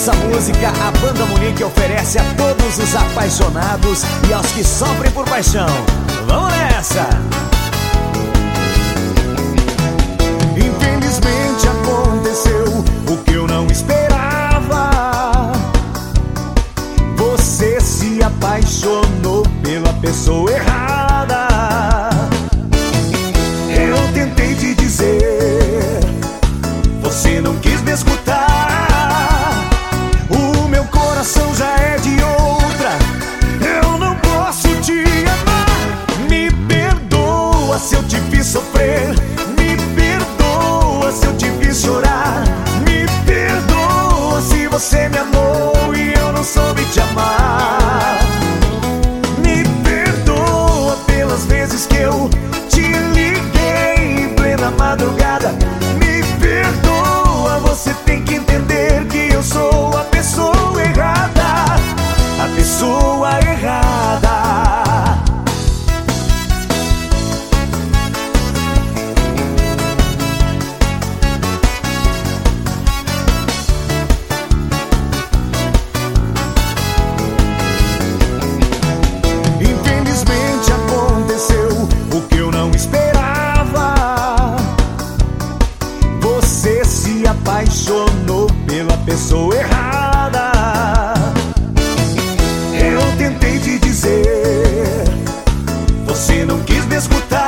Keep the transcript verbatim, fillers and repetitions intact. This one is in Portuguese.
essa música a Banda Munique oferece a todos os apaixonados e aos que sofrem por paixão. Vamos nessa! Infelizmente aconteceu o que eu não esperava. Você se apaixonou pela pessoa errada. Eu tentei te dizer, você não quis me escutar. O meu coração já é de outra, eu não posso te amar. Me perdoa se eu te fiz sofrer, me perdoa se eu te fiz chorar, me perdoa se você me amou e eu não soube te amar. Me perdoa pelas vezes que eu te liguei em plena madrugada. Me perdoa, você tem que entender que eu sou a pessoa errada, a pessoa errada. Infelizmente aconteceu o que eu não esperava. Você se apaixonou pela pessoa errada. Eu tentei te dizer, você não quis me escutar.